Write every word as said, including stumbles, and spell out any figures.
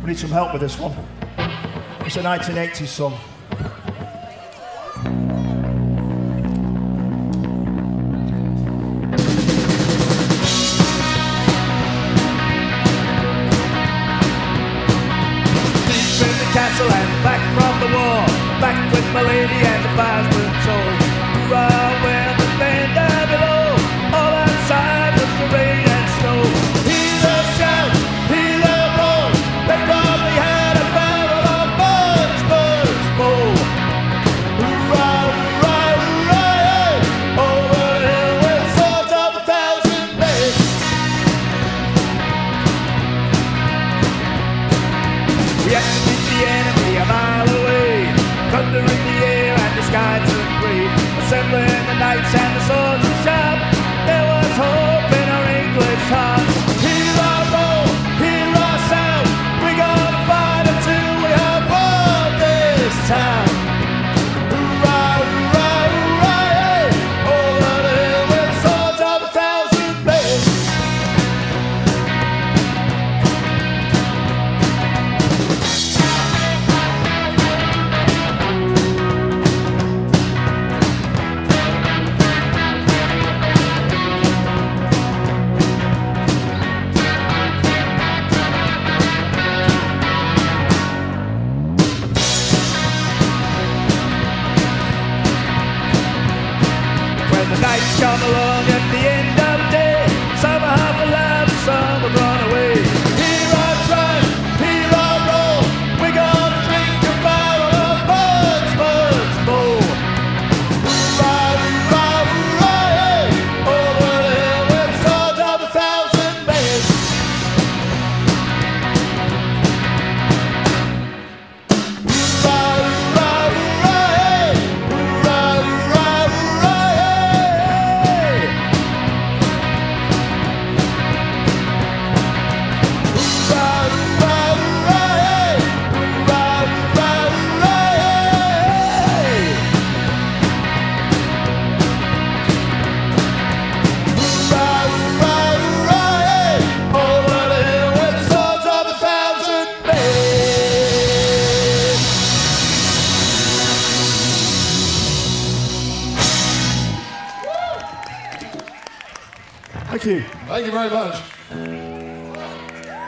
We need some help with this one. It's a nineteen eighties song. Deep in the castle and back from the war, back with my lady and the fire's been told. Hurrah, where the band down below, all outside was the rain and snow. Hear the shout, hear the roar, they probably had a barrel of buzz, buzz, bull. Hurrah, hurrah, hurrah, hey, over the hill with swords of a thousand blades. We had to beat the enemy a mile away, thunder in the air and the sky turned gray. Assembling the knights and the swords of sharp, there was hope in our English hearts. Hear our roll, hear our sound, we gonna fight until we have won this town. Hurrah, hurrah, hurrah, hey, over the hill with swords of a thousand blades. When the nights come along at the end of the day, some are half alive, some have run away. Hear our triumph, hear our roll, we gonna drink a barrel of buzz, buzz, bull. Hurrah, hurrah, hurrah, hey, over the hill with swords of a thousand blades. Hurrah, hurrah, hurrah, hey, hurrah, hurrah, hurrah, hey. Hurrah, hurrah, hurrah, hey, hurrah, hurrah, hurrah, hey. Hurrah, hurrah, hurrah, hey, over the hill with the swords of a thousand blades. Thank you. Thank you very much.